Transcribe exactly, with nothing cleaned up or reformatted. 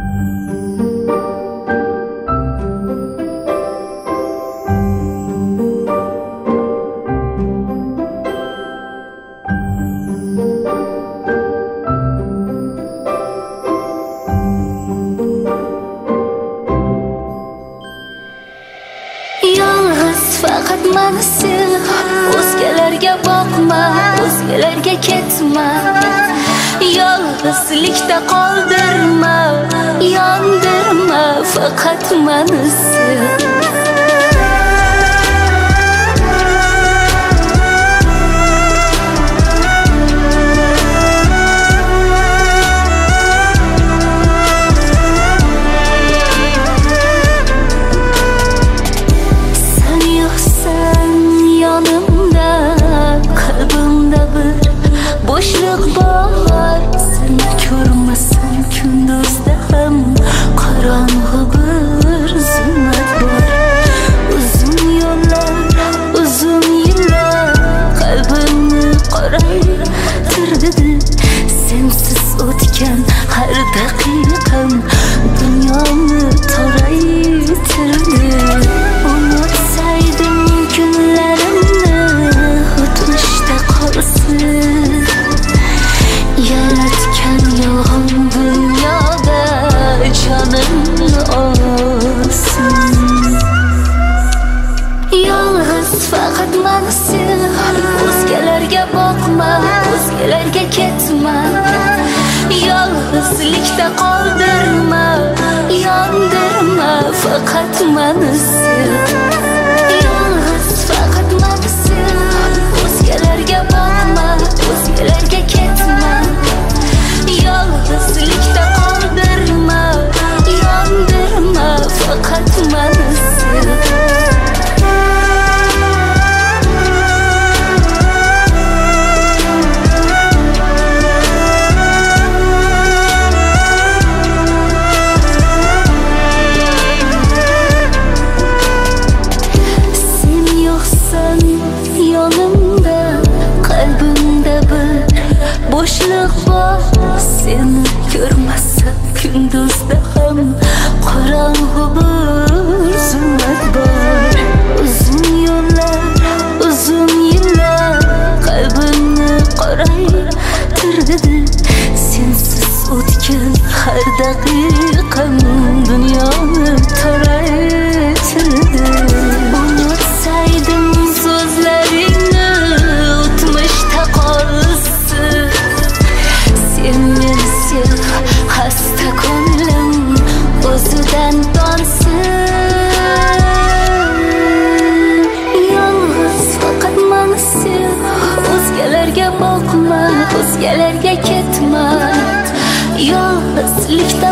Faqat meni sev, o'zgalarga boqma, o'zgalarga ketma. Yolg'izlikda qoldirma, yondirma, faqat meni sev. Boşluq bor, seni ko'rmasam kunduzda ham qorong'u bir zulmat bor. Uzun yo'llar, uzun yillar qalbimni qoraytirdi. Sensiz o'tgan har daqiqam dunyoni toraytirdi. Unutsaydim kunlarimni o'tmishda qolsin. Yaratgan yolg'on dunyoda jonimni olsin. Yolg'iz faqat meni sev, o'zgalarga boqma, o'zgalarga ketma. Yolg'izlikda qoldirma, yondirma, faqat meni sev. Yolg'iz faqat meni sev, o'zgalarga boqma, o'zgalarga ketma. Yolg'izlikda qoldirma, yondirma, faqat meni sev. Sen yo'qsan yonimda, qalbimda bir boshliq bor. Seni ko'rmasam kunduzda ham qorong'u bir zulmat bor. Uzun yo'llar, uzun yillar qalbimni qoraytirdi. Sensiz o'tgan har daqiqam dunyoni toraytirdi. Unutsaydim so'zlaringni o'tmishda qolsin. Sen meni sev, xasta ko'nglim o'zidan donsin. Yolg'iz faqat meni sev, o'zgalarga boqma, o'zgalarga ketma. Yolg'izlikda